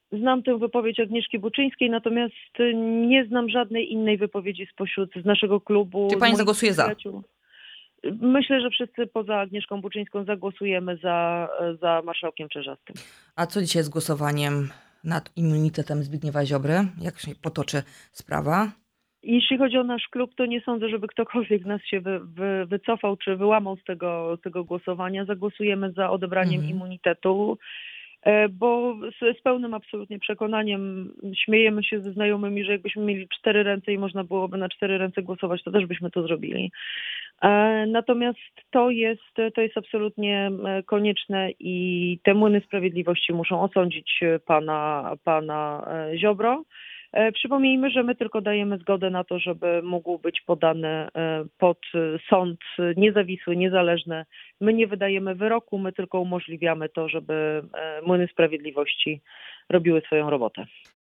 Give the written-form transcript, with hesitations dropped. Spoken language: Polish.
Znam tę wypowiedź Agnieszki Buczyńskiej, natomiast nie znam żadnej innej wypowiedzi z naszego klubu, Czy z pani moich zagłosuje za? przyjaciół. Myślę, że wszyscy poza Agnieszką Buczyńską zagłosujemy za marszałkiem Czerzastym. A co dzisiaj z głosowaniem nad immunitetem Zbigniewa Ziobry? Jak się potoczy sprawa? Jeśli chodzi o nasz klub, to nie sądzę, żeby ktokolwiek z nas się wycofał czy wyłamał z tego głosowania. Zagłosujemy za odebraniem immunitetu, bo z pełnym absolutnie przekonaniem śmiejemy się ze znajomymi, że jakbyśmy mieli 4 ręce i można byłoby na 4 ręce głosować, to też byśmy to zrobili. Natomiast to jest absolutnie konieczne i te młyny sprawiedliwości muszą osądzić pana Ziobro. Przypomnijmy, że my tylko dajemy zgodę na to, żeby mógł być podany pod sąd niezawisły, niezależny. My nie wydajemy wyroku, my tylko umożliwiamy to, żeby młyny sprawiedliwości robiły swoją robotę.